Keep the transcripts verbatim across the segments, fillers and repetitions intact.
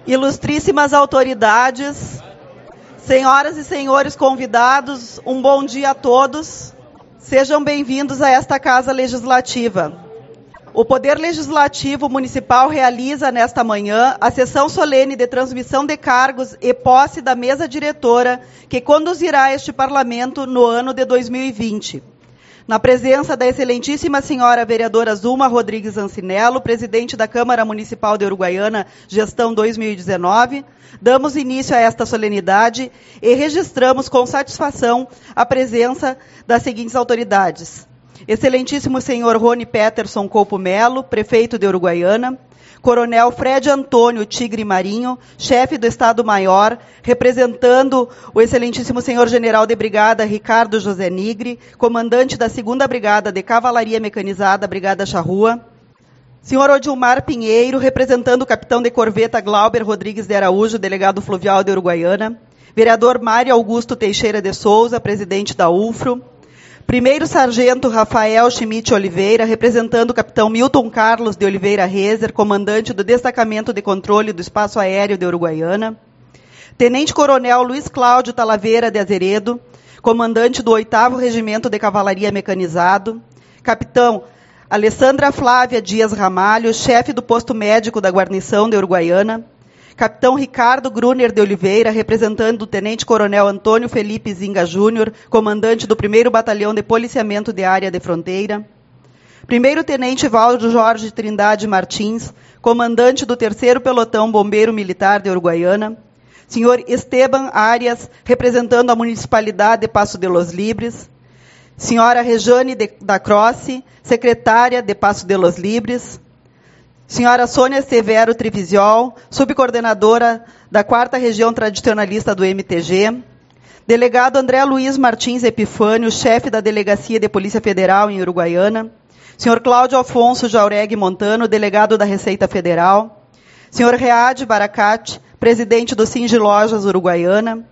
Ilustríssimas autoridades, senhoras e senhores convidados, um bom dia a todos. Sejam bem-vindos a esta Casa Legislativa. O Poder Legislativo Municipal realiza nesta manhã a sessão solene de transmissão de cargos e posse da mesa diretora que conduzirá este Parlamento no ano de dois mil e vinte. Na presença da excelentíssima senhora vereadora Zulma Rodrigues Ancinello, presidente da Câmara Municipal de Uruguaiana, gestão dois mil e dezenove, damos início a esta solenidade e registramos com satisfação a presença das seguintes autoridades. Excelentíssimo senhor Rony Peterson Coupo Melo, prefeito de Uruguaiana, Coronel Fred Antônio Tigre Marinho, chefe do Estado-Maior, representando o excelentíssimo senhor general de brigada Ricardo José Nigre, comandante da segunda Brigada de Cavalaria Mecanizada, Brigada Charrua, senhor Odilmar Pinheiro, representando o capitão de corveta Glauber Rodrigues de Araújo, delegado fluvial de Uruguaiana, vereador Mário Augusto Teixeira de Souza, presidente da U F R O, primeiro sargento Rafael Schmidt Oliveira, representando o capitão Milton Carlos de Oliveira Rezer, comandante do Destacamento de Controle do Espaço Aéreo de Uruguaiana. Tenente-coronel Luiz Cláudio Talaveira de Azeredo, comandante do oitavo Regimento de Cavalaria Mecanizado. Capitão Alessandra Flávia Dias Ramalho, chefe do posto médico da guarnição de Uruguaiana. Capitão Ricardo Gruner de Oliveira, representando o Tenente-Coronel Antônio Felipe Zinga Júnior, comandante do primeiro Batalhão de Policiamento de Área de Fronteira. Primeiro-Tenente Valdo Jorge Trindade Martins, comandante do terceiro Pelotão Bombeiro Militar de Uruguaiana. Senhor Esteban Arias, representando a Municipalidade de Passo de los Libres. Senhora Rejane de, da Croce, secretária de Passo de los Libres. Senhora Sônia Severo Trivisiol, subcoordenadora da quarta Região Tradicionalista do M T G. Delegado André Luiz Martins Epifânio, chefe da Delegacia de Polícia Federal em Uruguaiana. Senhor Cláudio Afonso Jauregui Montano, delegado da Receita Federal. Senhor Reade Baracate, presidente do Singe Lojas Uruguaiana.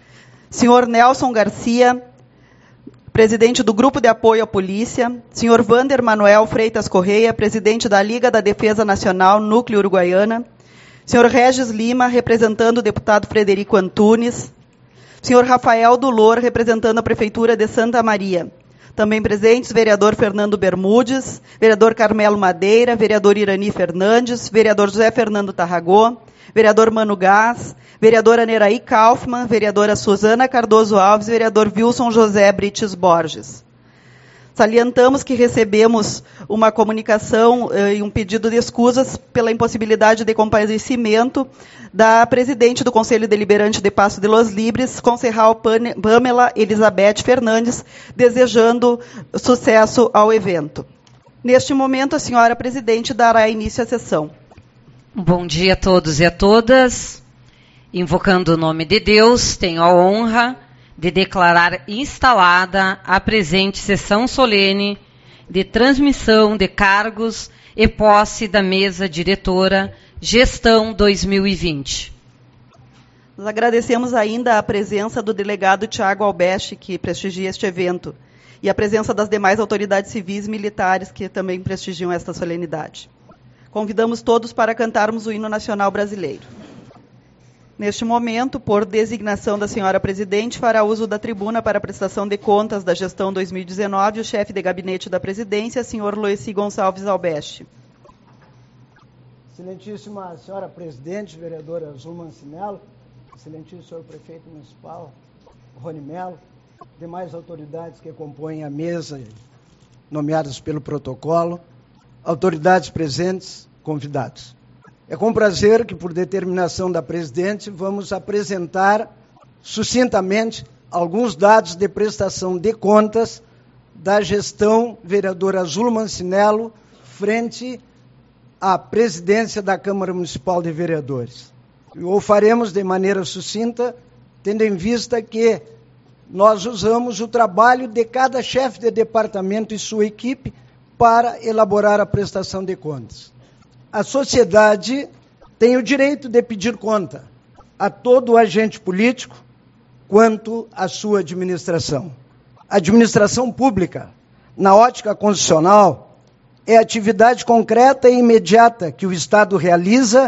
Senhor Nelson Garcia, presidente do Grupo de Apoio à Polícia, senhor Vander Manuel Freitas Correia, presidente da Liga da Defesa Nacional, Núcleo Uruguaiana, senhor Regis Lima, representando o deputado Frederico Antunes, senhor Rafael Dulor, representando a Prefeitura de Santa Maria. Também presentes, vereador Fernando Bermudes, vereador Carmelo Madeira, vereador Irani Fernandes, vereador José Fernando Tarragó, vereador Mano Gás, vereadora Neraí Kaufmann, vereadora Suzana Cardoso Alves, vereador Wilson José Brites Borges. Salientamos que recebemos uma comunicação eh, e um pedido de escusas pela impossibilidade de comparecimento da presidente do Conselho Deliberante de Passo de los Libres, concejal Pamela Elizabeth Fernandes, desejando sucesso ao evento. Neste momento, a senhora presidente dará início à sessão. Bom dia a todos e a todas. Invocando o nome de Deus, tenho a honra de declarar instalada a presente sessão solene de transmissão de cargos e posse da mesa diretora, gestão dois mil e vinte. Nós agradecemos ainda a presença do delegado Tiago Albeste, que prestigia este evento, e a presença das demais autoridades civis e militares que também prestigiam esta solenidade. Convidamos todos para cantarmos o hino nacional brasileiro. Neste momento, por designação da senhora presidente, fará uso da tribuna para a prestação de contas da gestão dois mil e dezenove o chefe de gabinete da presidência, senhor Loeci Gonçalves Albeste. Excelentíssima senhora presidente, vereadora Zulma Ancinello, excelentíssimo senhor prefeito municipal, Rony Melo, demais autoridades que compõem a mesa, nomeadas pelo protocolo, autoridades presentes, convidados. É com prazer que, por determinação da presidente, vamos apresentar sucintamente alguns dados de prestação de contas da gestão vereadora Zulma Ancinello frente à presidência da Câmara Municipal de Vereadores. O faremos de maneira sucinta, tendo em vista que nós usamos o trabalho de cada chefe de departamento e sua equipe para elaborar a prestação de contas. A sociedade tem o direito de pedir conta a todo agente político quanto à sua administração. A administração pública, na ótica constitucional, é a atividade concreta e imediata que o Estado realiza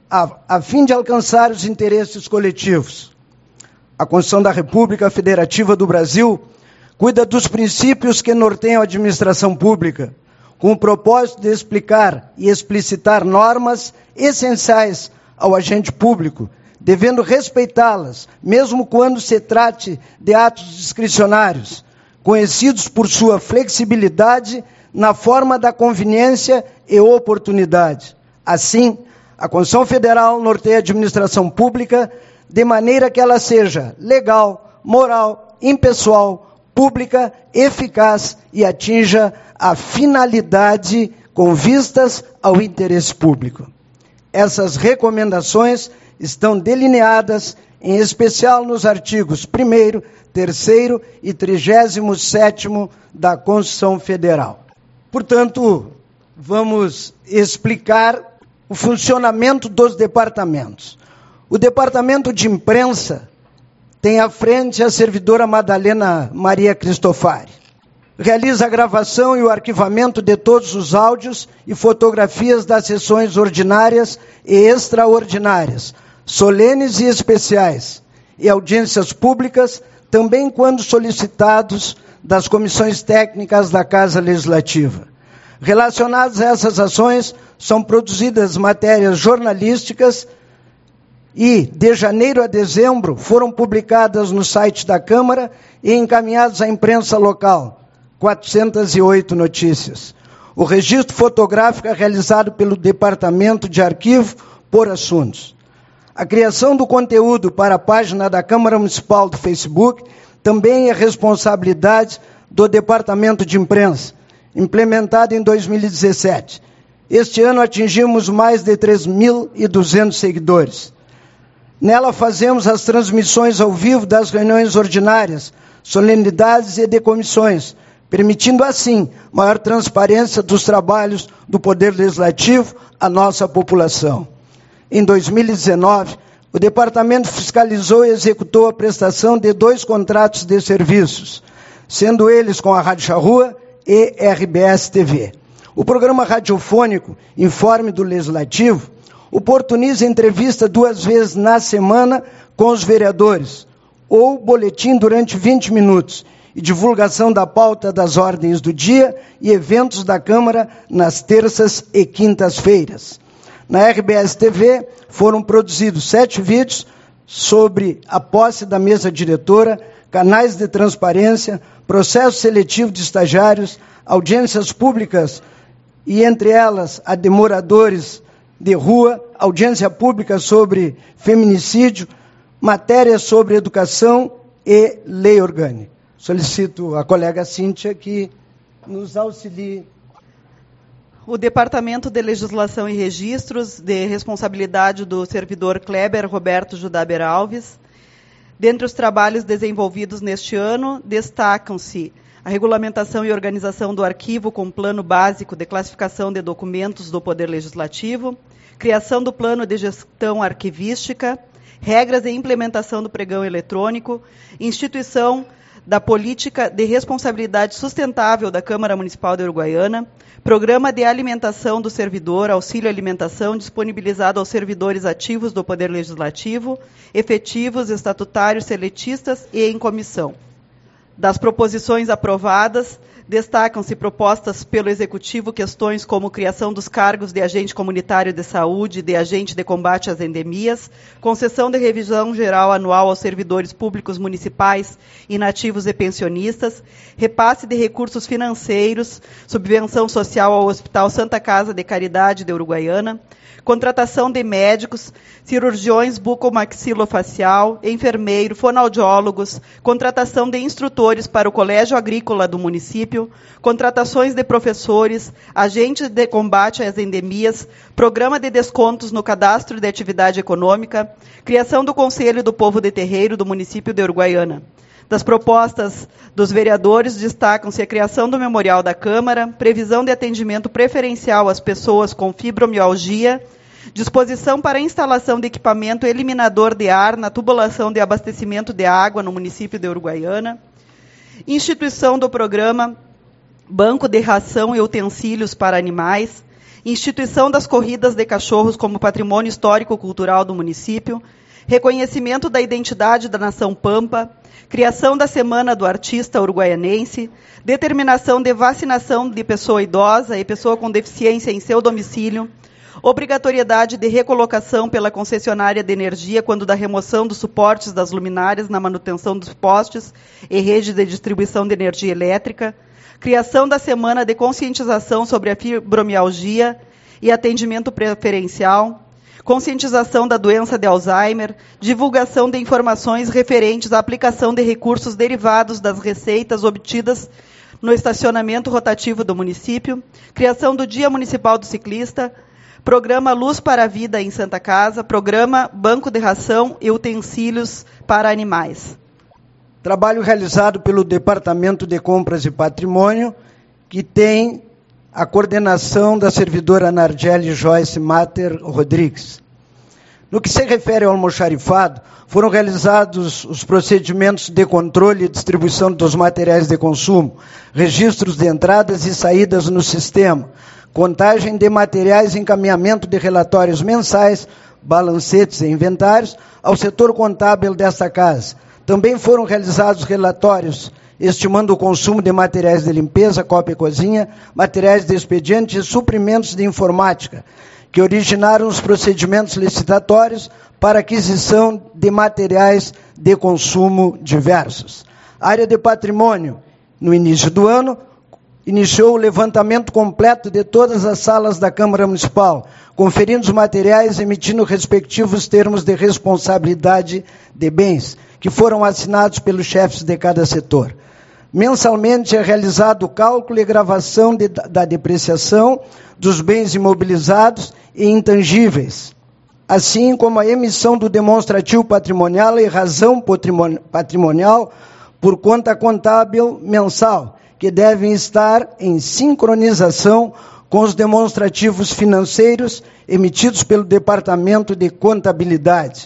a, a fim de alcançar os interesses coletivos. A Constituição da República Federativa do Brasil cuida dos princípios que norteiam a administração pública, com o propósito de explicar e explicitar normas essenciais ao agente público, devendo respeitá-las, mesmo quando se trate de atos discricionários, conhecidos por sua flexibilidade na forma da conveniência e oportunidade. Assim, a Constituição Federal norteia a administração pública de maneira que ela seja legal, moral, impessoal, pública, eficaz e atinja a finalidade com vistas ao interesse público. Essas recomendações estão delineadas, em especial nos artigos primeiro, terceiro e trigésimo sétimo da Constituição Federal. Portanto, vamos explicar o funcionamento dos departamentos. O Departamento de Imprensa tem à frente a servidora Madalena Maria Cristofari. Realiza a gravação e o arquivamento de todos os áudios e fotografias das sessões ordinárias e extraordinárias, solenes e especiais, e audiências públicas, também quando solicitados das comissões técnicas da Casa Legislativa. Relacionadas a essas ações, são produzidas matérias jornalísticas e, de janeiro a dezembro, foram publicadas no site da Câmara e encaminhadas à imprensa local, quatrocentas e oito notícias. O registro fotográfico é realizado pelo Departamento de Arquivo por assuntos. A criação do conteúdo para a página da Câmara Municipal do Facebook também é responsabilidade do Departamento de Imprensa, implementada em dois mil e dezessete. Este ano atingimos mais de três mil e duzentos seguidores. Nela fazemos as transmissões ao vivo das reuniões ordinárias, solenidades e de comissões, permitindo assim maior transparência dos trabalhos do Poder Legislativo à nossa população. Em dois mil e dezenove, o Departamento fiscalizou e executou a prestação de dois contratos de serviços, sendo eles com a Rádio Charrua e R B S T V. O programa radiofônico Informe do Legislativo oportuniza entrevista duas vezes na semana com os vereadores, ou boletim durante vinte minutos, e divulgação da pauta das ordens do dia e eventos da Câmara nas terças e quintas-feiras. Na R B S T V foram produzidos sete vídeos sobre a posse da mesa diretora, canais de transparência, processo seletivo de estagiários, audiências públicas e, entre elas, a de moradores de rua, audiência pública sobre feminicídio, matérias sobre educação e lei orgânica. Solicito a colega Cíntia que nos auxilie. O Departamento de Legislação e Registros, de responsabilidade do servidor Kleber Roberto Judaber Alves. Dentre os trabalhos desenvolvidos neste ano, destacam-se a regulamentação e organização do arquivo com plano básico de classificação de documentos do Poder Legislativo, criação do plano de gestão arquivística, regras de implementação do pregão eletrônico, instituição da política de responsabilidade sustentável da Câmara Municipal de Uruguaiana, programa de alimentação do servidor, auxílio alimentação disponibilizado aos servidores ativos do Poder Legislativo, efetivos, estatutários, seletistas e em comissão. Das proposições aprovadas, destacam-se propostas pelo Executivo questões como criação dos cargos de agente comunitário de saúde, de agente de combate às endemias, concessão de revisão geral anual aos servidores públicos municipais, inativos e pensionistas, repasse de recursos financeiros, subvenção social ao Hospital Santa Casa de Caridade de Uruguaiana, contratação de médicos, cirurgiões bucomaxilofacial, enfermeiro, fonoaudiólogos, contratação de instrutores para o Colégio Agrícola do município, contratações de professores, agentes de combate às endemias, programa de descontos no cadastro de atividade econômica, criação do Conselho do Povo de Terreiro do município de Uruguaiana. Das propostas dos vereadores, destacam-se a criação do Memorial da Câmara, previsão de atendimento preferencial às pessoas com fibromialgia, disposição para a instalação de equipamento eliminador de ar na tubulação de abastecimento de água no município de Uruguaiana, instituição do programa Banco de Ração e Utensílios para Animais, instituição das corridas de cachorros como patrimônio histórico-cultural do município, reconhecimento da identidade da nação Pampa, criação da Semana do Artista Uruguaianense, determinação de vacinação de pessoa idosa e pessoa com deficiência em seu domicílio, obrigatoriedade de recolocação pela concessionária de energia quando da remoção dos suportes das luminárias na manutenção dos postes e rede de distribuição de energia elétrica, criação da Semana de conscientização sobre a fibromialgia e atendimento preferencial, conscientização da doença de Alzheimer, divulgação de informações referentes à aplicação de recursos derivados das receitas obtidas no estacionamento rotativo do município, criação do Dia Municipal do Ciclista, programa Luz para a Vida em Santa Casa, programa Banco de Ração e Utensílios para Animais. Trabalho realizado pelo Departamento de Compras e Patrimônio, que tem a coordenação da servidora Nardelli Joyce Mater Rodrigues. No que se refere ao almoxarifado, foram realizados os procedimentos de controle e distribuição dos materiais de consumo, registros de entradas e saídas no sistema, contagem de materiais e encaminhamento de relatórios mensais, balancetes e inventários ao setor contábil desta casa. Também foram realizados relatórios estimando o consumo de materiais de limpeza, copa e cozinha, materiais de expediente e suprimentos de informática, que originaram os procedimentos licitatórios para aquisição de materiais de consumo diversos. A área de patrimônio, no início do ano, iniciou o levantamento completo de todas as salas da Câmara Municipal, conferindo os materiais e emitindo respectivos termos de responsabilidade de bens, que foram assinados pelos chefes de cada setor. Mensalmente é realizado o cálculo e gravação de, da depreciação dos bens imobilizados e intangíveis, assim como a emissão do demonstrativo patrimonial e razão patrimonial por conta contábil mensal, que devem estar em sincronização com os demonstrativos financeiros emitidos pelo Departamento de Contabilidade.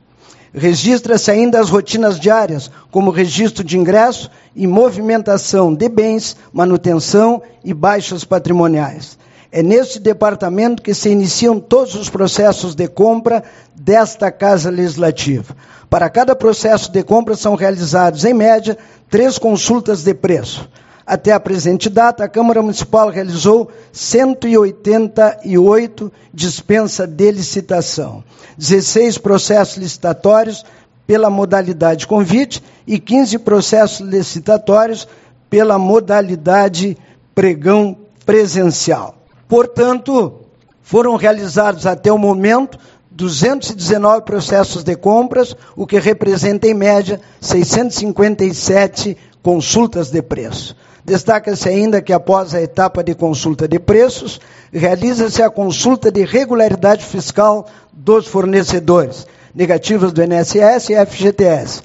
Registra-se ainda as rotinas diárias, como registro de ingresso e movimentação de bens, manutenção e baixas patrimoniais. É neste departamento que se iniciam todos os processos de compra desta Casa Legislativa. Para cada processo de compra são realizados, em média, três consultas de preço. Até a presente data, a Câmara Municipal realizou cento e oitenta e oito dispensa de licitação, dezesseis processos licitatórios pela modalidade convite e quinze processos licitatórios pela modalidade pregão presencial. Portanto, foram realizados até o momento duzentos e dezenove processos de compras, o que representa, em média, seiscentos e cinquenta e sete consultas de preço. Destaca-se ainda que, após a etapa de consulta de preços, realiza-se a consulta de regularidade fiscal dos fornecedores, negativas do I N S S e F G T S,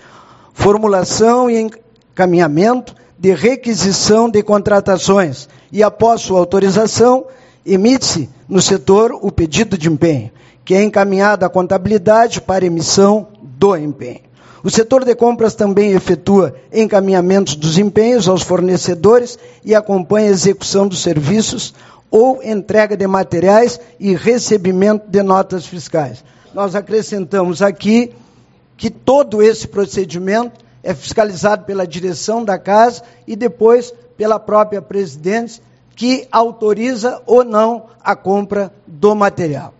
formulação e encaminhamento de requisição de contratações e, após sua autorização, emite-se no setor o pedido de empenho, que é encaminhado à contabilidade para emissão do empenho. O setor de compras também efetua encaminhamentos dos empenhos aos fornecedores e acompanha a execução dos serviços ou entrega de materiais e recebimento de notas fiscais. Nós acrescentamos aqui que todo esse procedimento é fiscalizado pela direção da casa e depois pela própria presidente, que autoriza ou não a compra do material.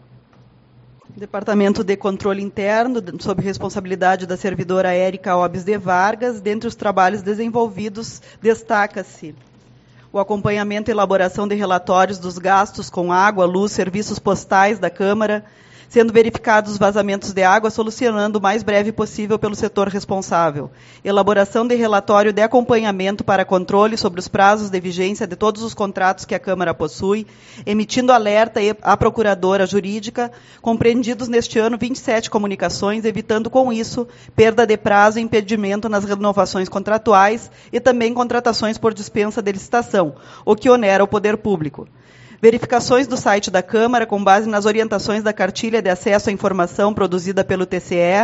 Departamento de Controle Interno, sob responsabilidade da servidora Érica Obes de Vargas. Dentre os trabalhos desenvolvidos, destaca-se o acompanhamento e elaboração de relatórios dos gastos com água, luz, serviços postais da Câmara, sendo verificados os vazamentos de água, solucionando o mais breve possível pelo setor responsável. Elaboração de relatório de acompanhamento para controle sobre os prazos de vigência de todos os contratos que a Câmara possui, emitindo alerta à Procuradora Jurídica, compreendidos neste ano vinte e sete comunicações, evitando com isso perda de prazo e impedimento nas renovações contratuais e também contratações por dispensa de licitação, o que onera o poder público. Verificações do site da Câmara com base nas orientações da cartilha de acesso à informação produzida pelo T C E,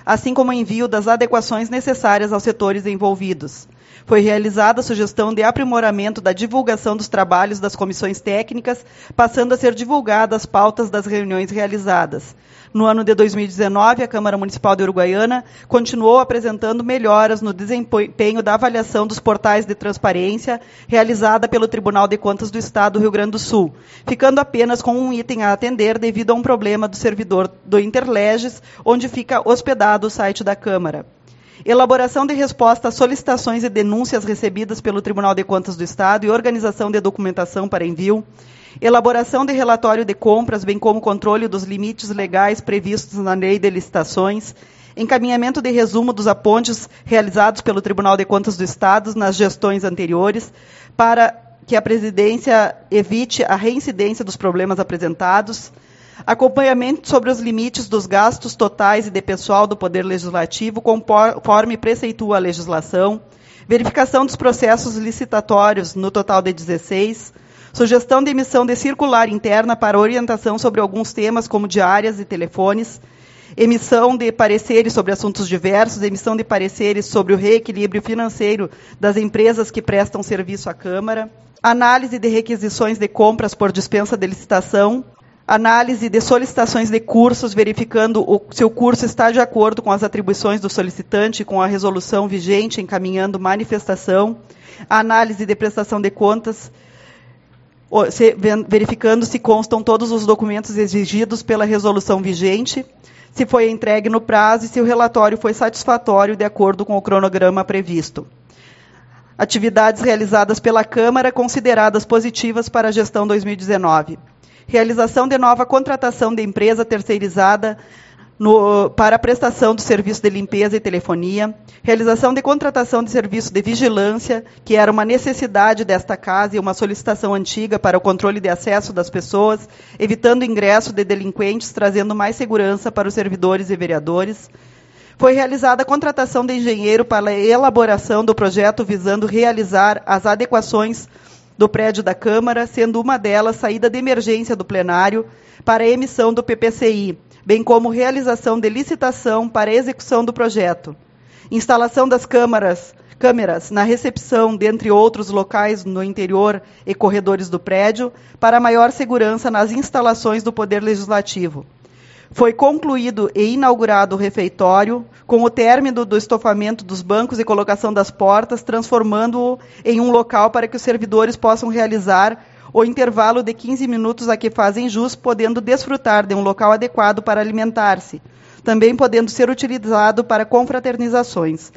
assim como o envio das adequações necessárias aos setores envolvidos. Foi realizada a sugestão de aprimoramento da divulgação dos trabalhos das comissões técnicas, passando a ser divulgadas as pautas das reuniões realizadas. No ano de dois mil e dezenove, a Câmara Municipal de Uruguaiana continuou apresentando melhoras no desempenho da avaliação dos portais de transparência realizada pelo Tribunal de Contas do Estado do Rio Grande do Sul, ficando apenas com um item a atender devido a um problema do servidor do Interleges, onde fica hospedado o site da Câmara. Elaboração de resposta às solicitações e denúncias recebidas pelo Tribunal de Contas do Estado e organização de documentação para envio. Elaboração de relatório de compras, bem como controle dos limites legais previstos na Lei de Licitações. Encaminhamento de resumo dos apontes realizados pelo Tribunal de Contas do Estado nas gestões anteriores, para que a presidência evite a reincidência dos problemas apresentados. Acompanhamento sobre os limites dos gastos totais e de pessoal do Poder Legislativo, conforme preceitua a legislação. Verificação dos processos licitatórios, no total de dezesseis. Sugestão de emissão de circular interna para orientação sobre alguns temas, como diárias e telefones. Emissão de pareceres sobre assuntos diversos. Emissão de pareceres sobre o reequilíbrio financeiro das empresas que prestam serviço à Câmara. Análise de requisições de compras por dispensa de licitação. Análise de solicitações de cursos, verificando o, se o curso está de acordo com as atribuições do solicitante e com a resolução vigente, encaminhando manifestação. Análise de prestação de contas, se, verificando se constam todos os documentos exigidos pela resolução vigente, se foi entregue no prazo e se o relatório foi satisfatório de acordo com o cronograma previsto. Atividades realizadas pela Câmara consideradas positivas para a gestão dois mil e dezenove. Realização de nova contratação de empresa terceirizada no, para a prestação do serviço de limpeza e telefonia. Realização de contratação de serviço de vigilância, que era uma necessidade desta casa e uma solicitação antiga para o controle de acesso das pessoas, evitando o ingresso de delinquentes, trazendo mais segurança para os servidores e vereadores. Foi realizada a contratação de engenheiro para a elaboração do projeto visando realizar as adequações do prédio da Câmara, sendo uma delas saída de emergência do plenário para a emissão do P P C I, bem como realização de licitação para a execução do projeto. Instalação das câmaras, câmeras na recepção, dentre outros locais no interior e corredores do prédio, para maior segurança nas instalações do Poder Legislativo. Foi concluído e inaugurado o refeitório, com o término do estofamento dos bancos e colocação das portas, transformando-o em um local para que os servidores possam realizar o intervalo de quinze minutos a que fazem jus, podendo desfrutar de um local adequado para alimentar-se, também podendo ser utilizado para confraternizações.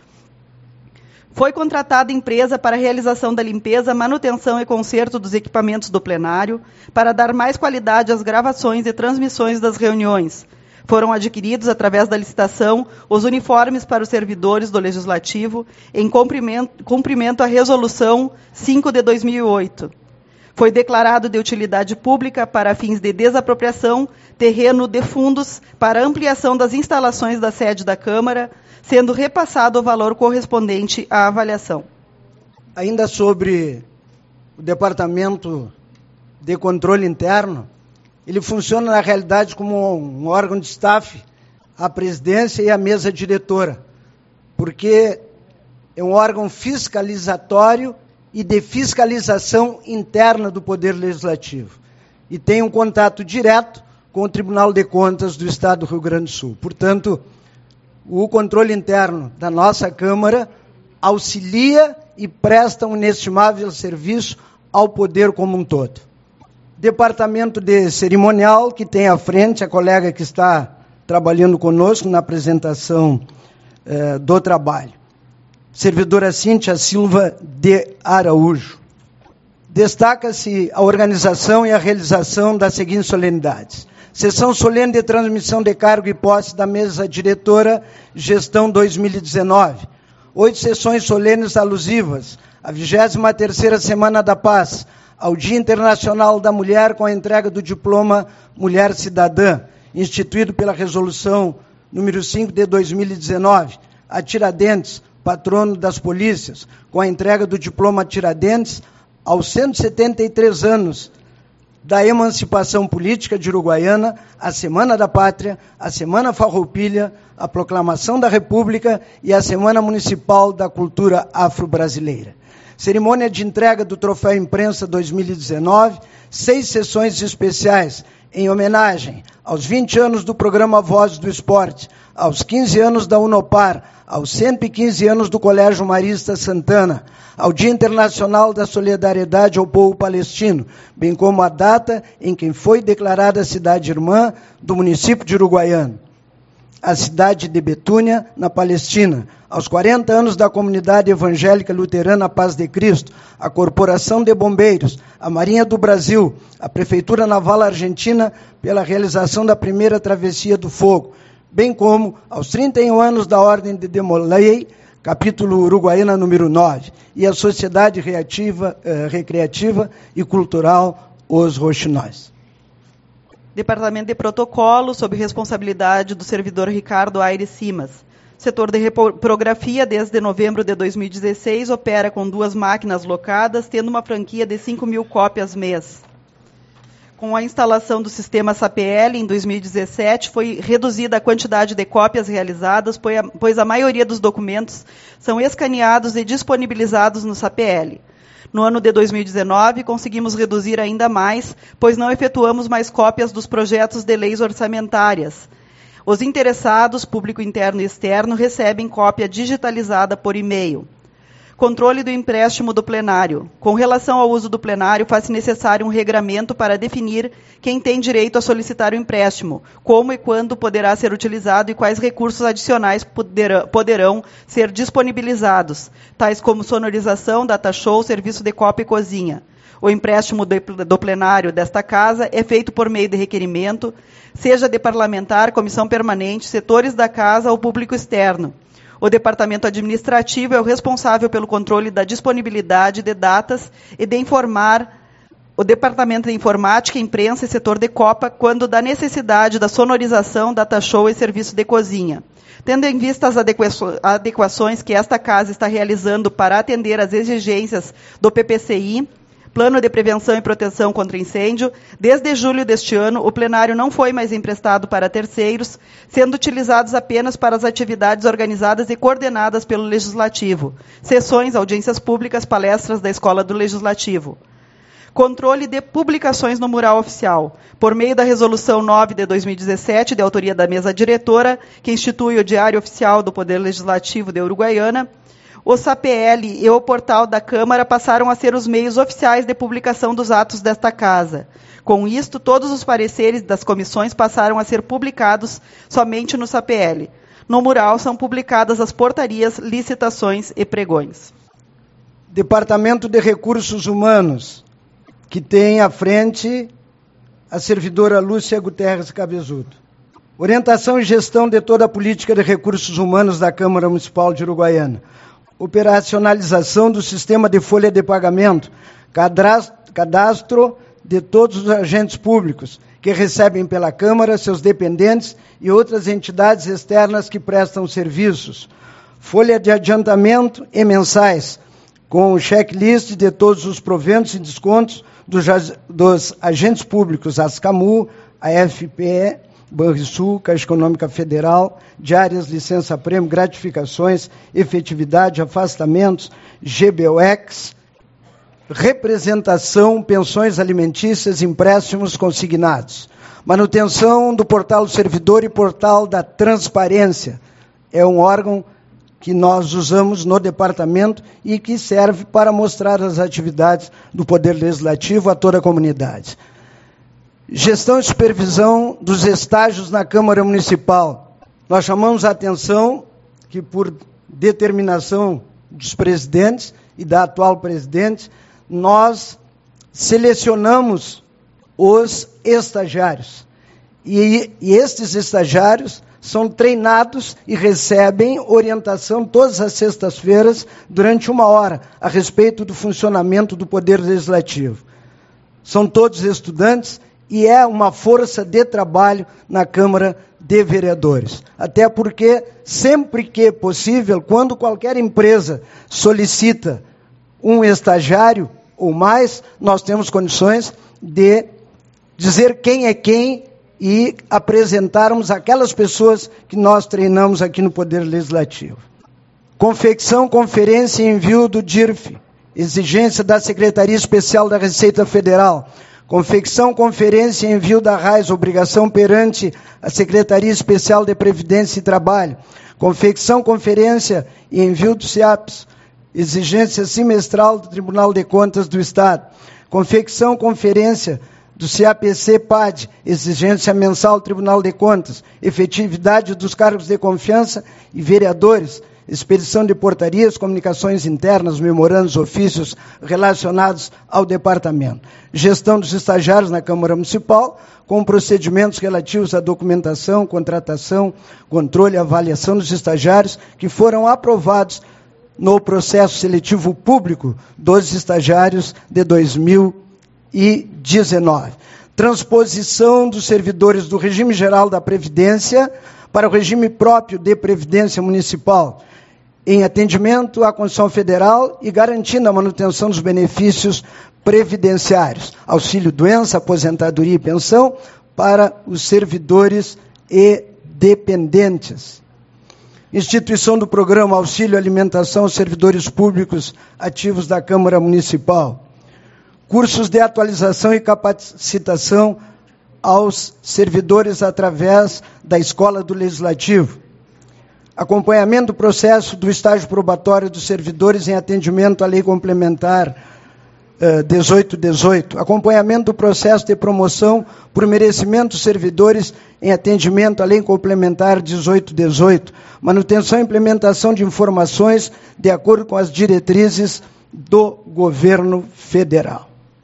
Foi contratada empresa para a realização da limpeza, manutenção e conserto dos equipamentos do plenário, para dar mais qualidade às gravações e transmissões das reuniões. Foram adquiridos, através da licitação, os uniformes para os servidores do Legislativo, em cumprimento, cumprimento à Resolução cinco de dois mil e oito. Foi declarado de utilidade pública para fins de desapropriação terreno de fundos para ampliação das instalações da sede da Câmara, sendo repassado o valor correspondente à avaliação. Ainda sobre o Departamento de Controle Interno, ele funciona na realidade como um órgão de staff, a presidência e a mesa diretora, porque é um órgão fiscalizatório e de fiscalização interna do Poder Legislativo, e tem um contato direto com o Tribunal de Contas do Estado do Rio Grande do Sul. Portanto, o controle interno da nossa Câmara auxilia e presta um inestimável serviço ao poder como um todo. Departamento de Cerimonial, que tem à frente a colega que está trabalhando conosco na apresentação eh, do trabalho. Servidora Cíntia Silva de Araújo. Destaca-se a organização e a realização das seguintes solenidades. Sessão solene de transmissão de cargo e posse da mesa diretora, gestão dois mil e dezenove. Oito sessões solenes alusivas à vigésima terceira Semana da Paz, ao Dia Internacional da Mulher, com a entrega do diploma Mulher Cidadã, instituído pela Resolução número cinco de dois mil e dezenove. A Tiradentes, patrono das polícias, com a entrega do diploma Tiradentes, aos cento e setenta e três anos da Emancipação Política de Uruguaiana, a Semana da Pátria, a Semana Farroupilha, a Proclamação da República e a Semana Municipal da Cultura Afro-Brasileira. Cerimônia de entrega do Troféu Imprensa dois mil e dezenove, seis sessões especiais em homenagem aos vinte anos do programa Voz do Esporte, aos quinze anos da Unopar, aos cento e quinze anos do Colégio Marista Santana, ao Dia Internacional da Solidariedade ao Povo Palestino, bem como a data em que foi declarada a cidade irmã do município de Uruguaiana, a cidade de Betúnia, na Palestina, aos quarenta anos da Comunidade Evangélica Luterana Paz de Cristo, a Corporação de Bombeiros, a Marinha do Brasil, a Prefeitura Naval Argentina pela realização da primeira Travessia do Fogo, bem como aos trinta e um anos da Ordem de Demolei, capítulo Uruguaiana número nove, e a Sociedade Reativa, eh, Recreativa e Cultural Os Roxinóis. Departamento de Protocolo, sob responsabilidade do servidor Ricardo Aires Simas. Setor de reprografia, desde novembro de dois mil e dezesseis, opera com duas máquinas locadas, tendo uma franquia de cinco mil cópias mês. Com a instalação do sistema S A P L em dois mil e dezessete, foi reduzida a quantidade de cópias realizadas, pois a maioria dos documentos são escaneados e disponibilizados no S A P L. No ano de dois mil e dezenove, conseguimos reduzir ainda mais, pois não efetuamos mais cópias dos projetos de leis orçamentárias. Os interessados, público interno e externo, recebem cópia digitalizada por e-mail. Controle do empréstimo do plenário. Com relação ao uso do plenário, faz-se necessário um regramento para definir quem tem direito a solicitar o empréstimo, como e quando poderá ser utilizado e quais recursos adicionais poderão, poderão ser disponibilizados, tais como sonorização, data show, serviço de copa e cozinha. O empréstimo do plenário desta Casa é feito por meio de requerimento, seja de parlamentar, comissão permanente, setores da Casa ou público externo. O Departamento Administrativo é o responsável pelo controle da disponibilidade de datas e de informar o Departamento de Informática, Imprensa e Setor de Copa quando da necessidade da sonorização, data show e serviço de cozinha. Tendo em vista as adequações que esta Casa está realizando para atender às exigências do P P C I, Plano de Prevenção e Proteção contra Incêndio, desde julho deste ano, o plenário não foi mais emprestado para terceiros, sendo utilizados apenas para as atividades organizadas e coordenadas pelo Legislativo, sessões, audiências públicas, palestras da Escola do Legislativo. Controle de publicações no mural oficial. Por meio da Resolução nove de dois mil e dezessete, de autoria da mesa diretora, que institui o Diário Oficial do Poder Legislativo de Uruguaiana, o S A P L e o portal da Câmara passaram a ser os meios oficiais de publicação dos atos desta Casa. Com isto, todos os pareceres das comissões passaram a ser publicados somente no S A P L. No mural são publicadas as portarias, licitações e pregões. Departamento de Recursos Humanos, que tem à frente a servidora Lúcia Guterres Cabezudo. Orientação e gestão de toda a política de recursos humanos da Câmara Municipal de Uruguaiana. Operacionalização do sistema de folha de pagamento, cadastro de todos os agentes públicos que recebem pela Câmara, seus dependentes e outras entidades externas que prestam serviços, folha de adiantamento e mensais, com o checklist de todos os proventos e descontos dos, dos agentes públicos, ASCAMU, a F P E, Banrisul, Caixa Econômica Federal, diárias, licença-prêmio, gratificações, efetividade, afastamentos, G B O X, representação, pensões alimentícias, empréstimos consignados. Manutenção do portal do servidor e portal da transparência. É um órgão que nós usamos no departamento e que serve para mostrar as atividades do Poder Legislativo a toda a comunidade. Gestão e supervisão dos estágios na Câmara Municipal. Nós chamamos a atenção que, por determinação dos presidentes e da atual presidente, nós selecionamos os estagiários. E, e estes estagiários são treinados e recebem orientação todas as sextas-feiras, durante uma hora, a respeito do funcionamento do Poder Legislativo. São todos estudantes e é uma força de trabalho na Câmara de Vereadores. Até porque, sempre que possível, quando qualquer empresa solicita um estagiário ou mais, nós temos condições de dizer quem é quem e apresentarmos aquelas pessoas que nós treinamos aqui no Poder Legislativo. Confecção, conferência e envio do D I R F, exigência da Secretaria Especial da Receita Federal. Confecção, conferência e envio da R A I S, obrigação perante a Secretaria Especial de Previdência e Trabalho. Confecção, conferência e envio do C I A P S, exigência semestral do Tribunal de Contas do Estado. Confecção, conferência do C A P C P A D, exigência mensal do Tribunal de Contas. Efetividade dos cargos de confiança e vereadores. Expedição de portarias, comunicações internas, memorandos, ofícios relacionados ao departamento. Gestão dos estagiários na Câmara Municipal, com procedimentos relativos à documentação, contratação, controle e avaliação dos estagiários que foram aprovados no processo seletivo público dos estagiários de dois mil e dezenove. Transposição dos servidores do regime geral da Previdência para o regime próprio de Previdência Municipal, em atendimento à Constituição Federal e garantindo a manutenção dos benefícios previdenciários, auxílio-doença, aposentadoria e pensão para os servidores e dependentes. Instituição do programa Auxílio Alimentação aos servidores públicos ativos da Câmara Municipal. Cursos de atualização e capacitação aos servidores através da Escola do Legislativo. Acompanhamento do processo do estágio probatório dos servidores em atendimento à Lei Complementar eh, dezoito dezoito. Acompanhamento do processo de promoção por merecimento dos servidores em atendimento à Lei Complementar dezoito dezoito. Manutenção e implementação de informações de acordo com as diretrizes do governo federal.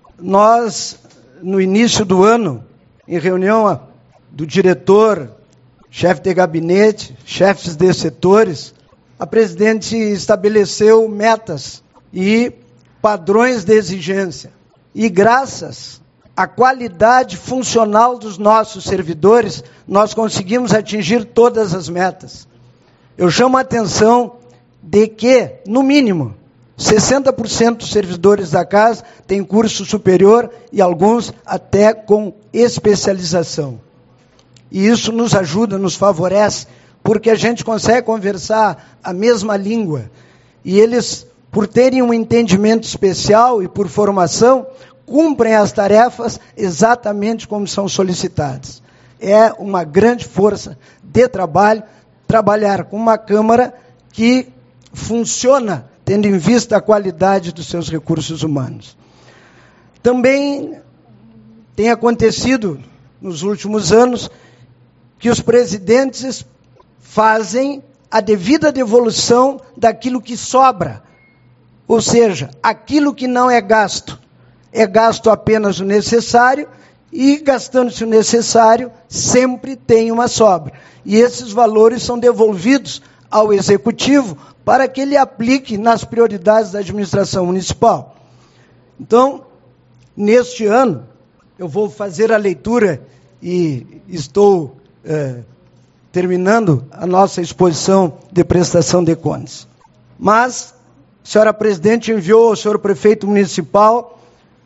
Nós, no início do ano, em reunião do diretor, chefe de gabinete, chefes de setores, a presidente estabeleceu metas e padrões de exigência. E graças à qualidade funcional dos nossos servidores, nós conseguimos atingir todas as metas. Eu chamo a atenção de que, no mínimo, sessenta por cento dos servidores da casa têm curso superior e alguns até com especialização. E isso nos ajuda, nos favorece, porque a gente consegue conversar a mesma língua. E eles, por terem um entendimento especial e por formação, cumprem as tarefas exatamente como são solicitadas. É uma grande força de trabalho trabalhar com uma Câmara que funciona tendo em vista a qualidade dos seus recursos humanos. Também tem acontecido nos últimos anos que os presidentes fazem a devida devolução daquilo que sobra. Ou seja, aquilo que não é gasto, é gasto apenas o necessário e, gastando-se o necessário, sempre tem uma sobra. E esses valores são devolvidos ao Executivo para que ele aplique nas prioridades da administração municipal. Então, neste ano, eu vou fazer a leitura e estou É, terminando a nossa exposição de prestação de contas. Mas, a senhora presidente enviou ao senhor prefeito municipal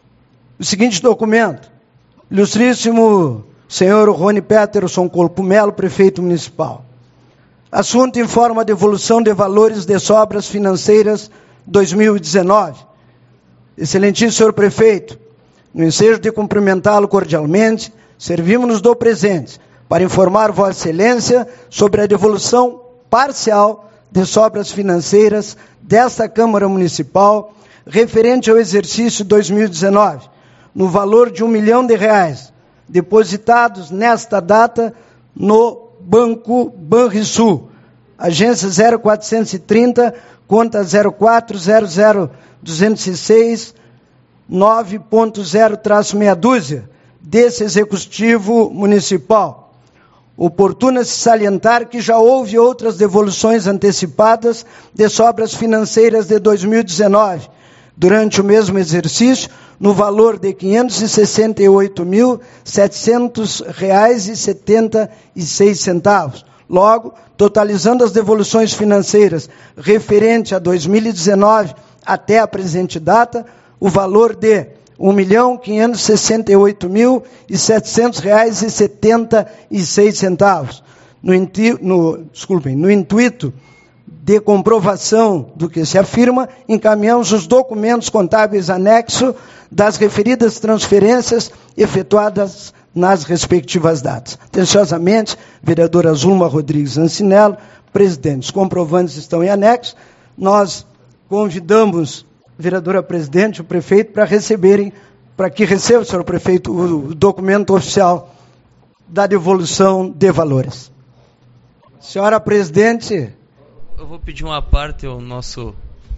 o seguinte documento. Ilustríssimo senhor Rony Peterson Colpo Melo, prefeito municipal. Assunto informa a devolução de valores de sobras financeiras dois mil e dezenove. Excelentíssimo senhor prefeito, no ensejo de cumprimentá-lo cordialmente, servimos-nos do presente para informar Vossa Excelência sobre a devolução parcial de sobras financeiras desta Câmara Municipal referente ao exercício dois mil e dezenove, no valor de um milhão de reais, depositados nesta data no Banco Banrisul, agência zero quatrocentos e trinta, conta zero quatro zero zero duzentos e seis, nove ponto zero traço meia dúzia, desse Executivo Municipal. Oportuna-se salientar que já houve outras devoluções antecipadas de sobras financeiras de dois mil e dezenove, durante o mesmo exercício, no valor de quinhentos e sessenta e oito mil, setecentos reais e setenta e seis centavos. Logo, totalizando as devoluções financeiras referente a dois mil e dezenove até a presente data, o valor de um milhão quinhentos e sessenta e oito mil e setecentos reais e setenta e seis centavos. No, inti, no, desculpem, no intuito de comprovação do que se afirma, encaminhamos os documentos contábeis anexo das referidas transferências efetuadas nas respectivas datas. Atenciosamente, vereadora Zulma Rodrigues Ancinello, presidente. Os comprovantes estão em anexo. Nós convidamos, vereadora presidente, o prefeito, para receberem, para que receba, senhor prefeito, o documento oficial da devolução de valores. Senhora presidente. Eu vou pedir uma parte ao nosso...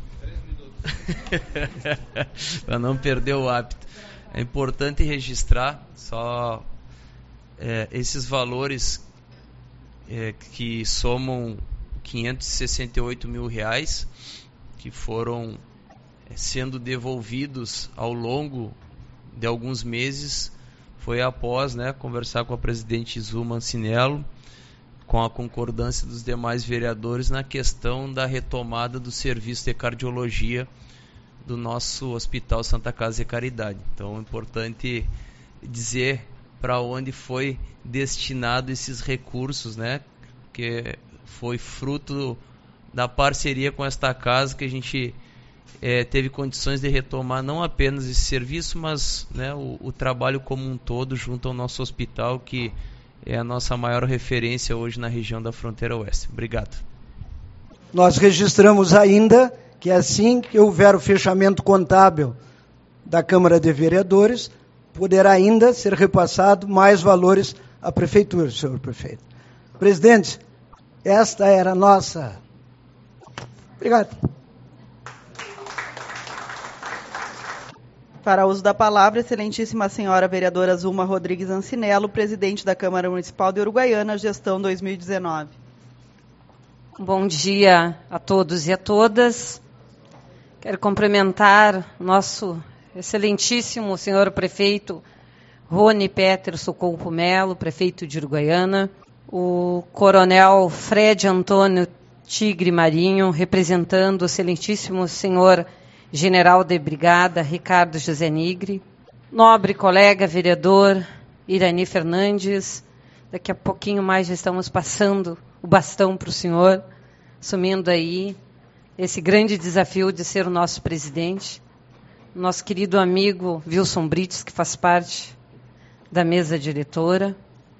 para não perder o hábito. É importante registrar só é, esses valores é, que somam quinhentos e sessenta e oito mil reais, que foram é, sendo devolvidos ao longo de alguns meses. Foi após, né, conversar com a presidente Zulma Ancinello, com a concordância dos demais vereadores na questão da retomada do serviço de cardiologia do nosso Hospital Santa Casa de Caridade. Então é importante dizer para onde foi destinado esses recursos, né? Que foi fruto da parceria com esta casa que a gente é, teve condições de retomar não apenas esse serviço, mas, né, o, o trabalho como um todo junto ao nosso hospital, que é a nossa maior referência hoje na região da fronteira oeste. Obrigado. Nós registramos ainda que assim que houver o fechamento contábil da Câmara de Vereadores, poderá ainda ser repassado mais valores à Prefeitura, senhor prefeito. Presidente, esta era a nossa... Obrigado. Para uso da palavra, excelentíssima senhora vereadora Zulma Rodrigues Ancinello, presidente da Câmara Municipal de Uruguaiana, gestão dois mil e dezenove. Bom dia a todos e a todas. Quero cumprimentar nosso excelentíssimo senhor prefeito Rony Peterson Colpo Melo, prefeito de Uruguaiana, o coronel Fred Antônio Tigre Marinho, representando o excelentíssimo senhor general de brigada Ricardo José Nigre, nobre colega vereador Irani Fernandes. Daqui a pouquinho mais já estamos passando o bastão para o senhor, assumindo aí esse grande desafio de ser o nosso presidente. Nosso querido amigo Wilson Brites, que faz parte da mesa diretora.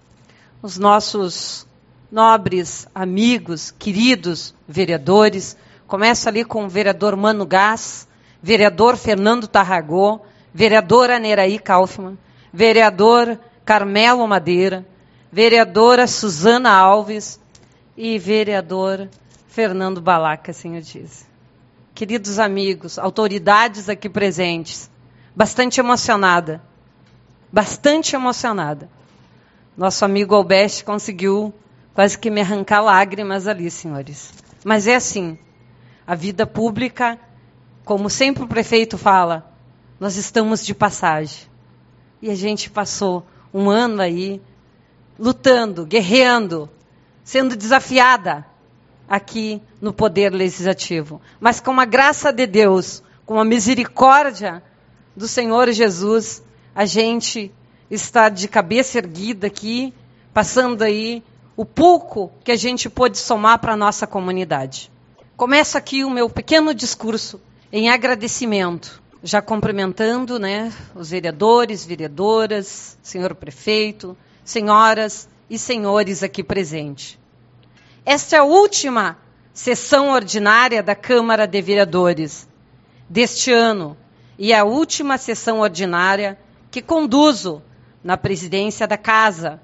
Os nossos nobres amigos, queridos vereadores. Começo ali com o vereador Mano Gás, vereador Fernando Tarragó, vereadora Neraí Kaufmann, vereador Carmelo Madeira, vereadora Suzana Alves e vereador Fernando Balaca, assim eu disse. Queridos amigos, autoridades aqui presentes, bastante emocionada, bastante emocionada. Nosso amigo Albeste conseguiu quase que me arrancar lágrimas ali, senhores. Mas é assim, a vida pública, como sempre o prefeito fala, nós estamos de passagem. E a gente passou um ano aí, lutando, guerreando, sendo desafiada aqui no Poder Legislativo. Mas com a graça de Deus, com a misericórdia do Senhor Jesus, a gente está de cabeça erguida aqui, passando aí o pouco que a gente pôde somar para a nossa comunidade. Começo aqui o meu pequeno discurso em agradecimento, já cumprimentando, né, os vereadores, vereadoras, senhor prefeito, senhoras e senhores aqui presentes. Esta é a última sessão ordinária da Câmara de Vereadores deste ano e a última sessão ordinária que conduzo na presidência da Casa.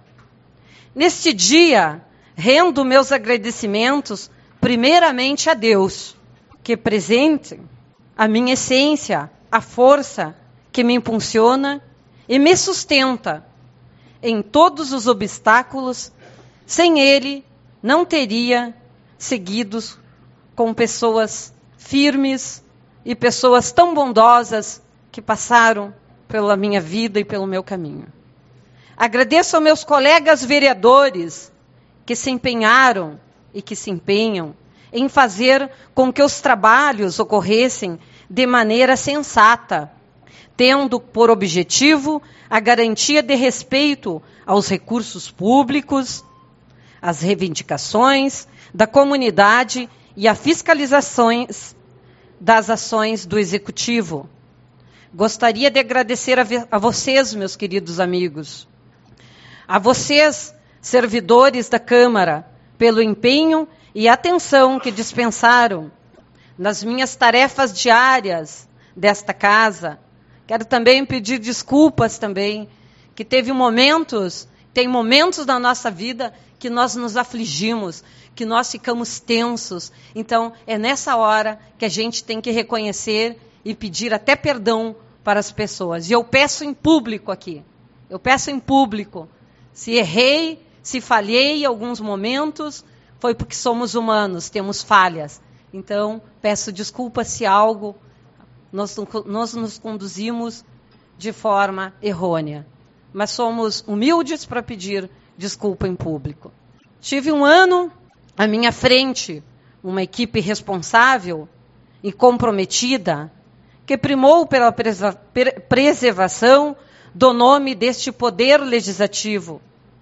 Neste dia, rendo meus agradecimentos primeiramente a Deus, que presente a minha essência, a força que me impulsiona e me sustenta em todos os obstáculos. Sem Ele, não teria seguido com pessoas firmes e pessoas tão bondosas que passaram pela minha vida e pelo meu caminho. Agradeço aos meus colegas vereadores que se empenharam e que se empenham em fazer com que os trabalhos ocorressem de maneira sensata, tendo por objetivo a garantia de respeito aos recursos públicos, às reivindicações da comunidade e a fiscalizações das ações do Executivo. Gostaria de agradecer a, a vocês, meus queridos amigos, a vocês, servidores da Câmara, pelo empenho e atenção que dispensaram nas minhas tarefas diárias desta casa. Quero também pedir desculpas também, que teve momentos, tem momentos na nossa vida que nós nos afligimos, que nós ficamos tensos. Então, é nessa hora que a gente tem que reconhecer e pedir até perdão para as pessoas. E eu peço em público aqui, eu peço em público, se errei, se falhei em alguns momentos, foi porque somos humanos, temos falhas. Então, peço desculpas se algo nós, nós nos conduzimos de forma errônea. Mas somos humildes para pedir desculpa em público. Tive um ano à minha frente, uma equipe responsável e comprometida, que primou pela preservação do nome deste poder legislativo.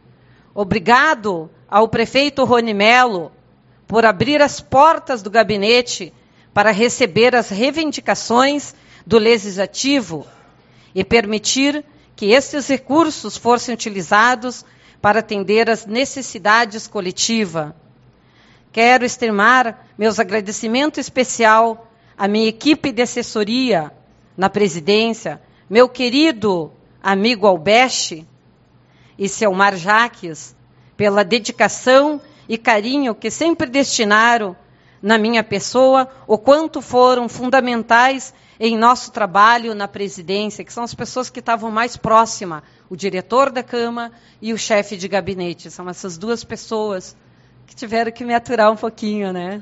Obrigado ao prefeito Rony Mello por abrir as portas do gabinete para receber as reivindicações do legislativo e permitir que estes recursos fossem utilizados para atender às necessidades coletivas. Quero extremar meus agradecimentos especial à minha equipe de assessoria na presidência, meu querido amigo Albeste e Selmar Jaques, pela dedicação e carinho que sempre destinaram na minha pessoa, o quanto foram fundamentais em nosso trabalho na presidência, que são as pessoas que estavam mais próximas, o diretor da Câmara e o chefe de gabinete. São essas duas pessoas que tiveram que me aturar um pouquinho, né?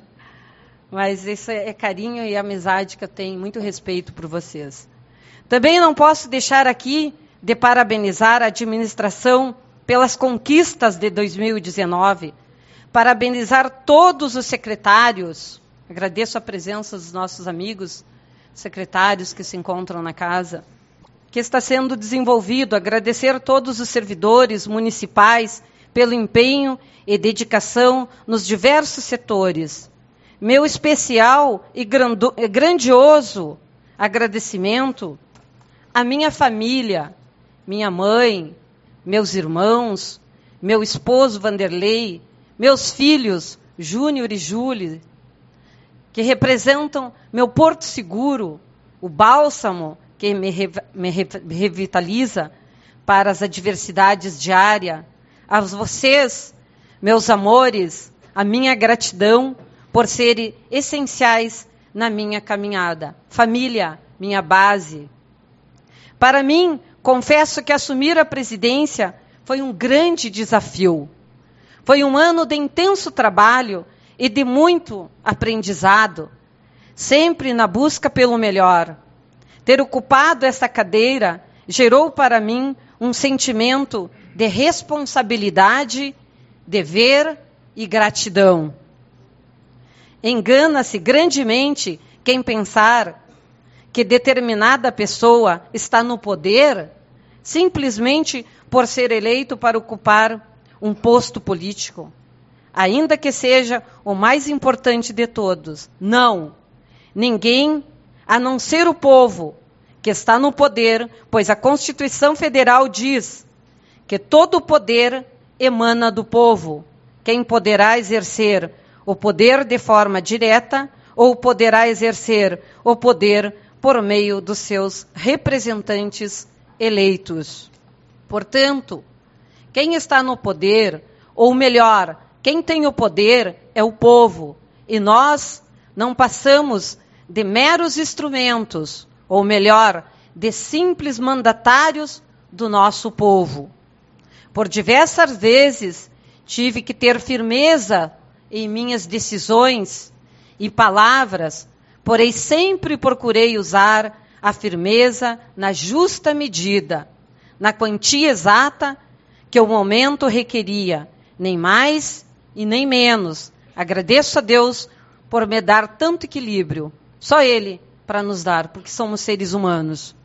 Mas isso é carinho e amizade que eu tenho, muito respeito por vocês. Também não posso deixar aqui de parabenizar a administração pelas conquistas de dois mil e dezenove, parabenizar todos os secretários, agradeço a presença dos nossos amigos secretários que se encontram na casa, que está sendo desenvolvido, agradecer a todos os servidores municipais pelo empenho e dedicação nos diversos setores. Meu especial e grandioso agradecimento à minha família, minha mãe, meus irmãos, meu esposo Vanderlei, meus filhos Júnior e Júlia, que representam meu porto seguro, o bálsamo que me, re, me re, revitaliza para as adversidades diárias. A vocês, meus amores, a minha gratidão por serem essenciais na minha caminhada. Família, minha base. Para mim, confesso que assumir a presidência foi um grande desafio. Foi um ano de intenso trabalho e de muito aprendizado, sempre na busca pelo melhor. Ter ocupado essa cadeira gerou para mim um sentimento de responsabilidade, dever e gratidão. Engana-se grandemente quem pensar que determinada pessoa está no poder simplesmente por ser eleito para ocupar um posto político, ainda que seja o mais importante de todos. Não, ninguém, a não ser o povo que está no poder, pois a Constituição Federal diz que todo o poder emana do povo. Quem poderá exercer o poder de forma direta ou poderá exercer o poder por meio dos seus representantes eleitos. Portanto, quem está no poder, ou melhor, quem tem o poder é o povo, e nós não passamos de meros instrumentos, ou melhor, de simples mandatários do nosso povo. Por diversas vezes, tive que ter firmeza em minhas decisões e palavras, porém sempre procurei usar a firmeza na justa medida, na quantia exata que o momento requeria, nem mais e nem menos. Agradeço a Deus por me dar tanto equilíbrio, só Ele para nos dar, porque somos seres humanos.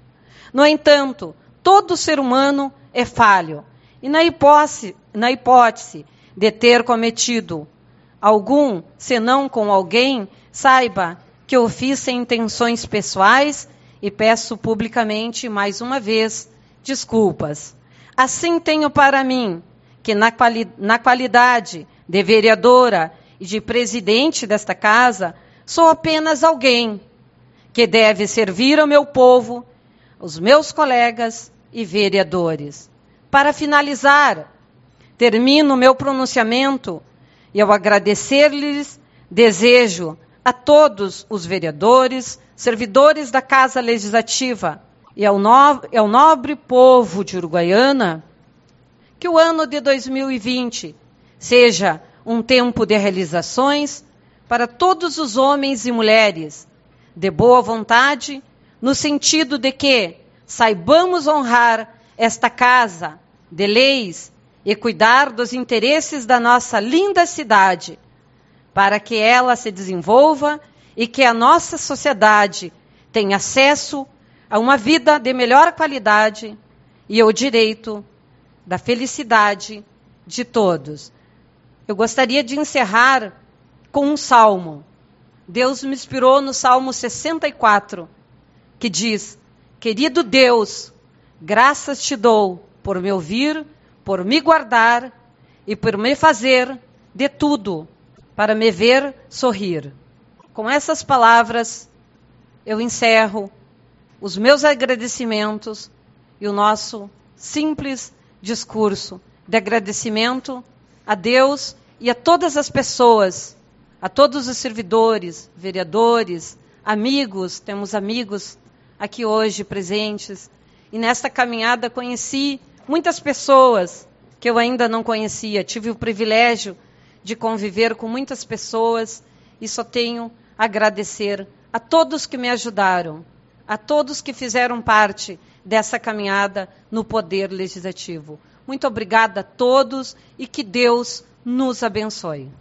No entanto, todo ser humano é falho, e na hipótese, na hipótese de ter cometido algum, senão com alguém, saiba que eu fiz sem intenções pessoais e peço publicamente, mais uma vez, desculpas. Assim tenho para mim que na, quali na qualidade de vereadora e de presidente desta casa, sou apenas alguém que deve servir ao meu povo, os meus colegas e vereadores. Para finalizar, termino meu pronunciamento e, ao agradecer-lhes, desejo a todos os vereadores, servidores da Casa Legislativa e ao, no, ao nobre povo de Uruguaiana, que o ano de dois mil e vinte seja um tempo de realizações para todos os homens e mulheres de boa vontade, no sentido de que saibamos honrar esta casa de leis e cuidar dos interesses da nossa linda cidade, para que ela se desenvolva e que a nossa sociedade tenha acesso a uma vida de melhor qualidade e ao direito da felicidade de todos. Eu gostaria de encerrar com um salmo. Deus me inspirou no Salmo sessenta e quatro, que diz: querido Deus, graças te dou por me ouvir, por me guardar e por me fazer de tudo para me ver sorrir. Com essas palavras, eu encerro os meus agradecimentos e o nosso simples discurso de agradecimento a Deus e a todas as pessoas, a todos os servidores, vereadores, amigos, temos amigos aqui hoje presentes, e nesta caminhada conheci muitas pessoas que eu ainda não conhecia, tive o privilégio de conviver com muitas pessoas e só tenho a agradecer a todos que me ajudaram, a todos que fizeram parte dessa caminhada no Poder Legislativo. Muito obrigada a todos e que Deus nos abençoe.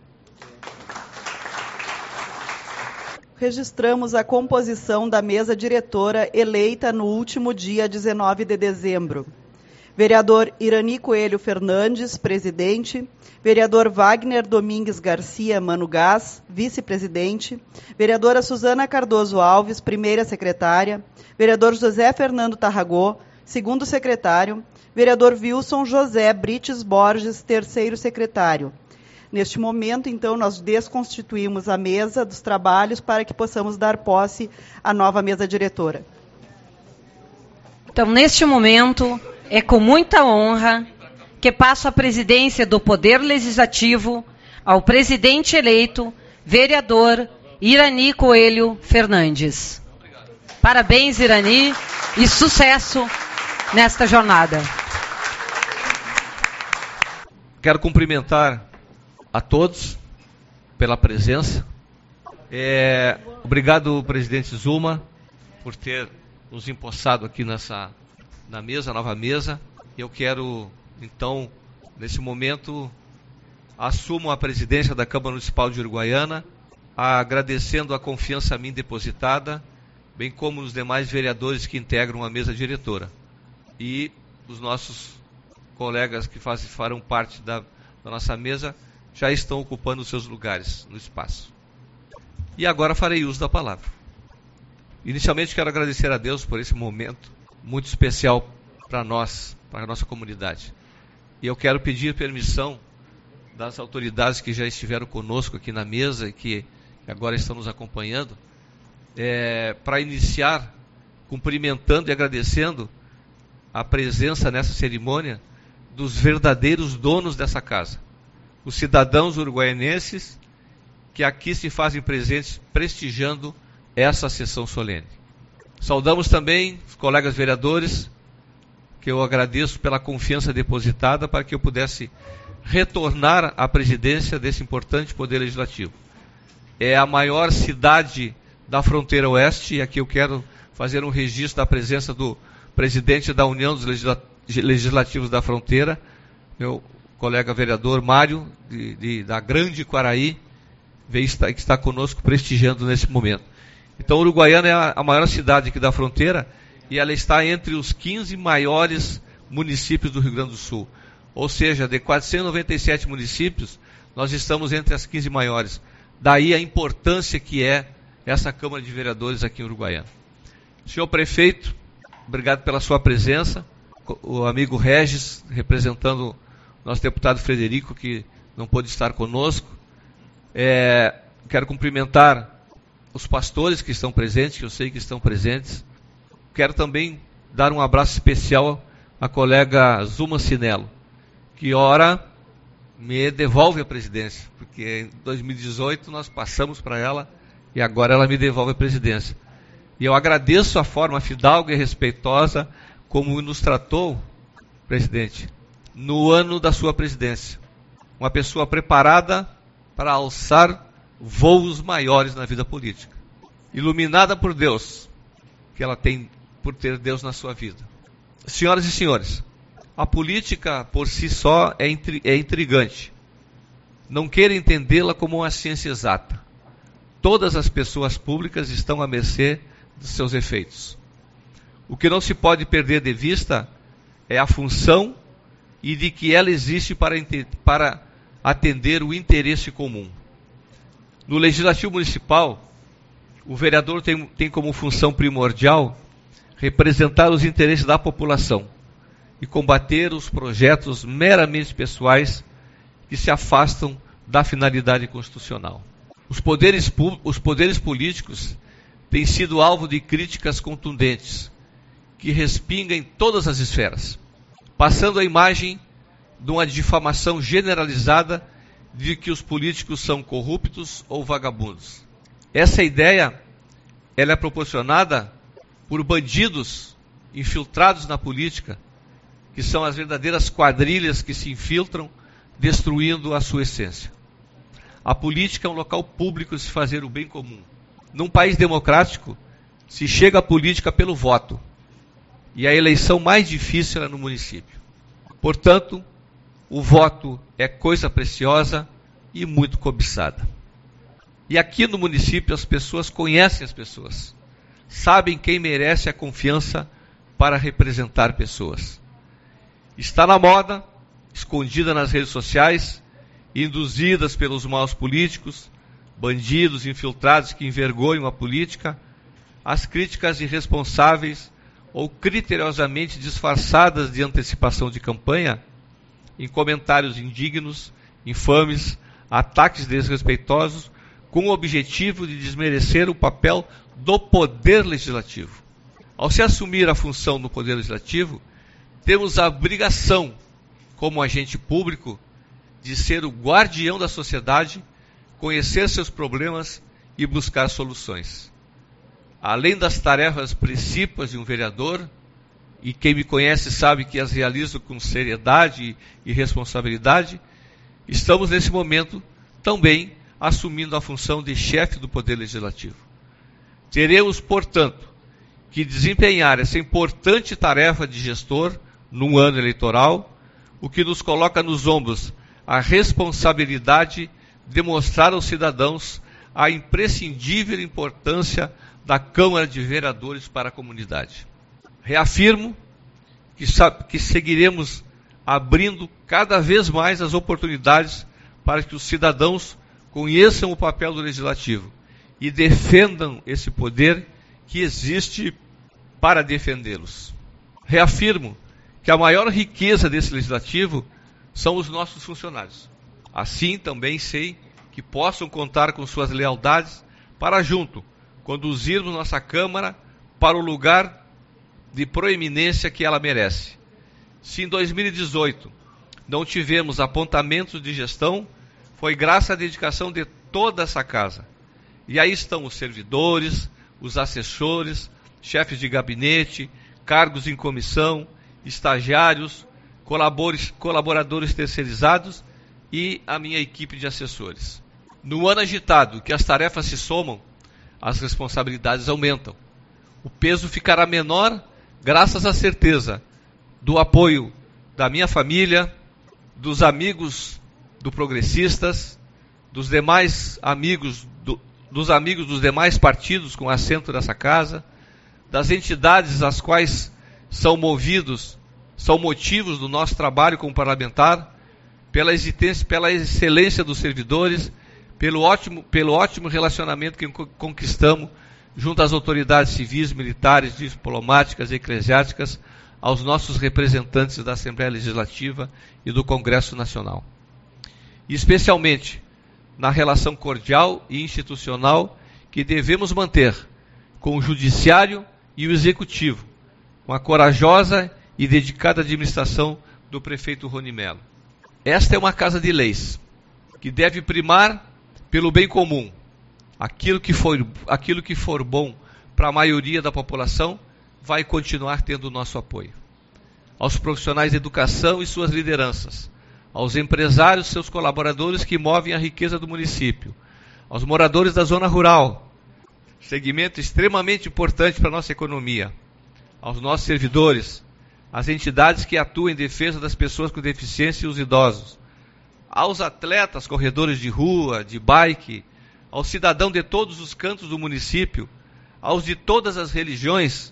Registramos a composição da mesa diretora eleita no último dia dezenove de dezembro. Vereador Irani Coelho Fernandes, presidente. Vereador Wagner Domingues Garcia Mano Gás, vice-presidente. Vereadora Suzana Cardoso Alves, primeira secretária. Vereador José Fernando Tarragó, segundo secretário. Vereador Wilson José Brites Borges, terceiro secretário. Neste momento, então, nós desconstituímos a mesa dos trabalhos para que possamos dar posse à nova mesa diretora. Então, neste momento, é com muita honra que passo a presidência do Poder Legislativo ao presidente eleito, vereador Irani Coelho Fernandes. Parabéns, Irani, e sucesso nesta jornada. Quero cumprimentar a todos pela presença. É, obrigado, presidente Zuma, por ter nos empossado aqui nessa na mesa, nova mesa. Eu quero, então, nesse momento, assumo a presidência da Câmara Municipal de Uruguaiana, agradecendo a confiança a mim depositada, bem como os demais vereadores que integram a mesa diretora. E os nossos colegas que fazem, farão parte da, da nossa mesa já estão ocupando os seus lugares no espaço. E agora farei uso da palavra. Inicialmente quero agradecer a Deus por esse momento muito especial para nós, para a nossa comunidade. E eu quero pedir permissão das autoridades que já estiveram conosco aqui na mesa e que agora estão nos acompanhando, é, para iniciar cumprimentando e agradecendo a presença nessa cerimônia dos verdadeiros donos dessa casa, os cidadãos uruguaianenses que aqui se fazem presentes prestigiando essa sessão solene. Saudamos também os colegas vereadores, que eu agradeço pela confiança depositada para que eu pudesse retornar à presidência desse importante Poder Legislativo. É a maior cidade da fronteira oeste, e aqui eu quero fazer um registro da presença do presidente da União dos Legislativos da Fronteira, meu colega vereador Mário, de, de, da Grande Quaraí, veio estar, que está conosco prestigiando nesse momento. Então, Uruguaiana é a, a maior cidade aqui da fronteira, e ela está entre os quinze maiores municípios do Rio Grande do Sul. Ou seja, de quatrocentos e noventa e sete municípios, nós estamos entre as quinze maiores. Daí a importância que é essa Câmara de Vereadores aqui em Uruguaiana. Senhor Prefeito, obrigado pela sua presença. O amigo Regis, representando o nosso deputado Frederico, que não pôde estar conosco. É, quero cumprimentar os pastores que estão presentes, que eu sei que estão presentes. Quero também dar um abraço especial à colega Zuma Sinello, que ora me devolve a presidência, porque em dois mil e dezoito nós passamos para ela e agora ela me devolve a presidência. E eu agradeço a forma fidalga e respeitosa como nos tratou, presidente, no ano da sua presidência. Uma pessoa preparada para alçar voos maiores na vida política. Iluminada por Deus, que ela tem por ter Deus na sua vida. Senhoras e senhores, a política por si só é, intri- é intrigante. Não queira entendê-la como uma ciência exata. Todas as pessoas públicas estão à mercê dos seus efeitos. O que não se pode perder de vista é a função e de que ela existe para, para atender o interesse comum. No Legislativo Municipal, o vereador tem, tem como função primordial representar os interesses da população e combater os projetos meramente pessoais que se afastam da finalidade constitucional. Os poderes, os poderes políticos têm sido alvo de críticas contundentes, que respingam em todas as esferas, passando a imagem de uma difamação generalizada de que os políticos são corruptos ou vagabundos. Essa ideia ela é proporcionada por bandidos infiltrados na política, que são as verdadeiras quadrilhas que se infiltram, destruindo a sua essência. A política é um local público de se fazer o bem comum. Num país democrático, se chega à política pelo voto, e a eleição mais difícil é no município. Portanto, o voto é coisa preciosa e muito cobiçada. E aqui no município as pessoas conhecem as pessoas, sabem quem merece a confiança para representar pessoas. Está na moda, escondida nas redes sociais, induzidas pelos maus políticos, bandidos infiltrados que envergonham a política, as críticas irresponsáveis ou criteriosamente disfarçadas de antecipação de campanha, em comentários indignos, infames, ataques desrespeitosos, com o objetivo de desmerecer o papel do Poder Legislativo. Ao se assumir a função do Poder Legislativo, temos a obrigação, como agente público, de ser o guardião da sociedade, conhecer seus problemas e buscar soluções. Além das tarefas principais de um vereador, e quem me conhece sabe que as realizo com seriedade e responsabilidade, estamos nesse momento também assumindo a função de chefe do Poder Legislativo. Teremos, portanto, que desempenhar essa importante tarefa de gestor num ano eleitoral, o que nos coloca nos ombros a responsabilidade de mostrar aos cidadãos a imprescindível importância da Câmara de Vereadores para a comunidade. Reafirmo que, que seguiremos abrindo cada vez mais as oportunidades para que os cidadãos conheçam o papel do Legislativo e defendam esse poder que existe para defendê-los. Reafirmo que a maior riqueza desse Legislativo são os nossos funcionários. Assim também sei que possam contar com suas lealdades para junto conduzirmos nossa Câmara para o lugar de proeminência que ela merece. Se em dois mil e dezoito não tivemos apontamentos de gestão, foi graças à dedicação de toda essa casa. E aí estão os servidores, os assessores, chefes de gabinete, cargos em comissão, estagiários, colaboradores terceirizados e a minha equipe de assessores. No ano agitado, que as tarefas se somam, as responsabilidades aumentam. O peso ficará menor graças à certeza do apoio da minha família, dos amigos do Progressistas, dos demais amigos, do, dos amigos dos demais partidos com assento nessa casa, das entidades às quais são movidos, são motivos do nosso trabalho como parlamentar, pela existência, pela excelência dos servidores, pelo ótimo, pelo ótimo relacionamento que conquistamos junto às autoridades civis, militares, diplomáticas e eclesiásticas, aos nossos representantes da Assembleia Legislativa e do Congresso Nacional. E especialmente na relação cordial e institucional que devemos manter com o Judiciário e o Executivo, com a corajosa e dedicada administração do prefeito Rony Mello. Esta é uma casa de leis, que deve primar pelo bem comum. Aquilo que for, aquilo que for bom para a maioria da população vai continuar tendo o nosso apoio. Aos profissionais de educação e suas lideranças, aos empresários e seus colaboradores que movem a riqueza do município, aos moradores da zona rural, segmento extremamente importante para a nossa economia, aos nossos servidores, às entidades que atuam em defesa das pessoas com deficiência e os idosos, aos atletas, corredores de rua, de bike, ao cidadão de todos os cantos do município, aos de todas as religiões,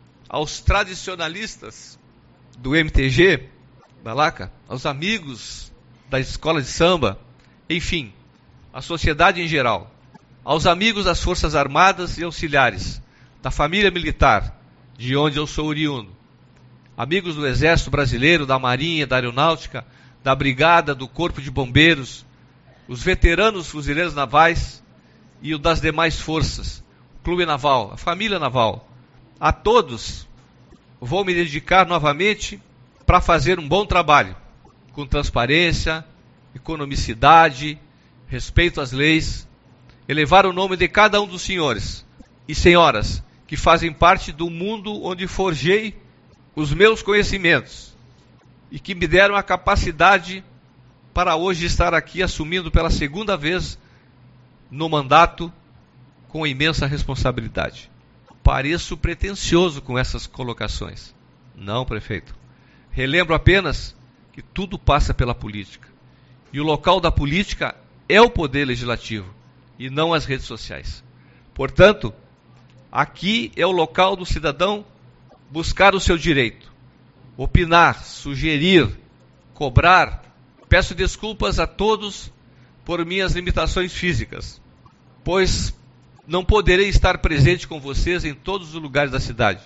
aos tradicionalistas do M T G, Balaca, aos amigos da escola de samba, enfim, à sociedade em geral, aos amigos das Forças Armadas e Auxiliares, da família militar, de onde eu sou oriundo, amigos do Exército Brasileiro, da Marinha, da Aeronáutica, da Brigada, do Corpo de Bombeiros, os veteranos fuzileiros navais e o das demais forças, o Clube Naval, a família naval. A todos vou me dedicar novamente para fazer um bom trabalho, com transparência, economicidade, respeito às leis, elevar o nome de cada um dos senhores e senhoras que fazem parte do mundo onde forjei os meus conhecimentos e que me deram a capacidade para hoje estar aqui assumindo pela segunda vez no mandato com imensa responsabilidade. Pareço pretensioso com essas colocações. Não, prefeito. Relembro apenas que tudo passa pela política. E o local da política é o poder legislativo e não as redes sociais. Portanto, aqui é o local do cidadão buscar o seu direito, opinar, sugerir, cobrar. Peço desculpas a todos por minhas limitações físicas, pois não poderei estar presente com vocês em todos os lugares da cidade.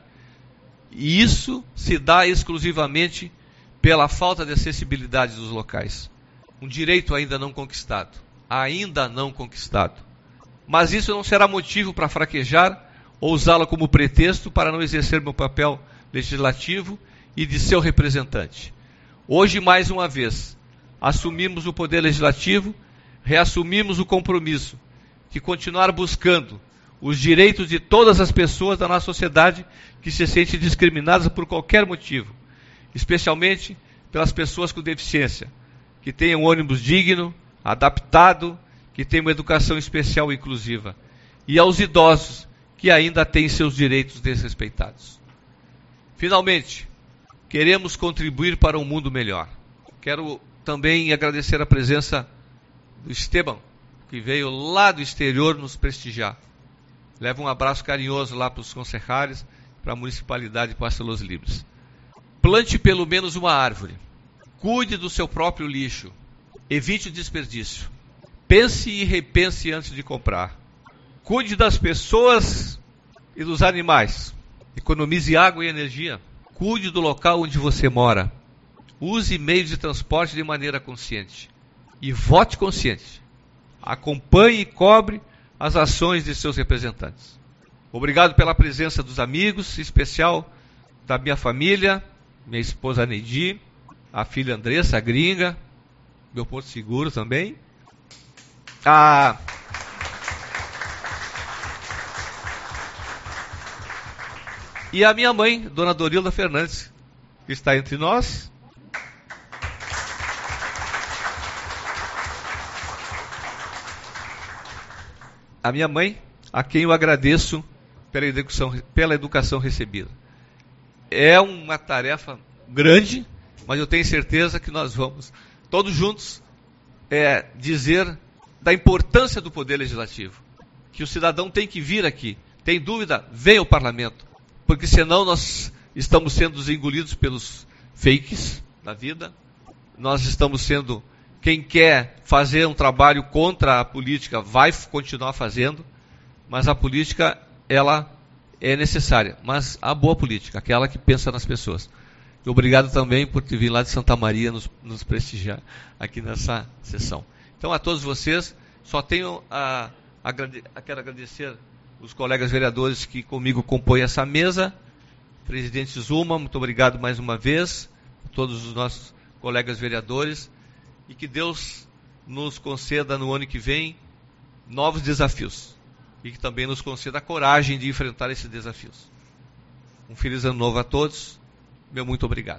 E isso se dá exclusivamente pela falta de acessibilidade dos locais. Um direito ainda não conquistado. Ainda não conquistado. Mas isso não será motivo para fraquejar ou usá-lo como pretexto para não exercer meu papel legislativo e de seu representante. Hoje, mais uma vez, assumimos o poder legislativo, reassumimos o compromisso de continuar buscando os direitos de todas as pessoas da nossa sociedade que se sentem discriminadas por qualquer motivo, especialmente pelas pessoas com deficiência, que tenham um ônibus digno, adaptado, que tenham uma educação especial e inclusiva, e aos idosos que ainda têm seus direitos desrespeitados. Finalmente, queremos contribuir para um mundo melhor. Quero também agradecer a presença do Esteban, que veio lá do exterior nos prestigiar. Leva um abraço carinhoso lá para os concejais, para a municipalidade de Pasto Los Libres. Plante pelo menos uma árvore. Cuide do seu próprio lixo. Evite o desperdício. Pense e repense antes de comprar. Cuide das pessoas e dos animais. Economize água e energia. Cuide do local onde você mora. Use meios de transporte de maneira consciente. E vote consciente. Acompanhe e cobre as ações de seus representantes. Obrigado pela presença dos amigos, em especial da minha família, minha esposa Neidi, a filha Andressa, a gringa, meu Porto Seguro também. A... E a minha mãe, Dona Dorilda Fernandes, que está entre nós. A minha mãe, a quem eu agradeço pela educação, pela educação recebida. É uma tarefa grande, mas eu tenho certeza que nós vamos, todos juntos, é, dizer da importância do Poder Legislativo. Que o cidadão tem que vir aqui. Tem dúvida? Venha ao Parlamento. porque senão nós estamos sendo engolidos pelos fakes da vida, nós estamos sendo, quem quer fazer um trabalho contra a política vai continuar fazendo, mas a política, ela é necessária, mas a boa política, aquela que pensa nas pessoas. E obrigado também por ter vindo lá de Santa Maria nos, nos prestigiar aqui nessa sessão. Então, a todos vocês, só tenho a, a, a quero agradecer os colegas vereadores que comigo compõem essa mesa. Presidente Zuma, muito obrigado mais uma vez, todos os nossos colegas vereadores, e que Deus nos conceda no ano que vem novos desafios, e que também nos conceda a coragem de enfrentar esses desafios. Um feliz ano novo a todos, meu muito obrigado.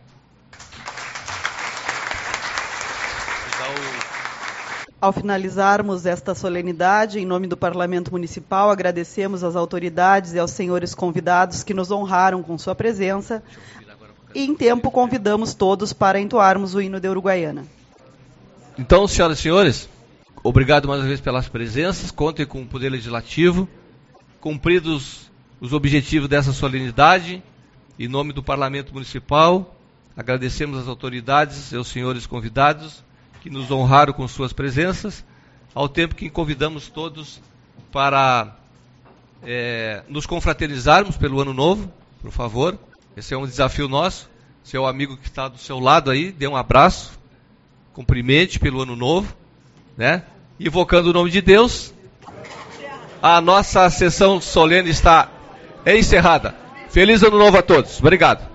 Ao finalizarmos esta solenidade, em nome do Parlamento Municipal, agradecemos às autoridades e aos senhores convidados que nos honraram com sua presença e, em tempo, convidamos todos para entoarmos o hino de Uruguaiana. Então, senhoras e senhores, obrigado mais uma vez pelas presenças, contem com o Poder Legislativo, cumpridos os objetivos dessa solenidade, em nome do Parlamento Municipal, agradecemos às autoridades e aos senhores convidados, que nos honraram com suas presenças, ao tempo que convidamos todos para é, nos confraternizarmos pelo ano novo, por favor. Esse é um desafio nosso. Seu amigo que está do seu lado aí, dê um abraço, cumprimente pelo ano novo, né? Invocando o nome de Deus, a nossa sessão solene está encerrada. Feliz ano novo a todos. Obrigado.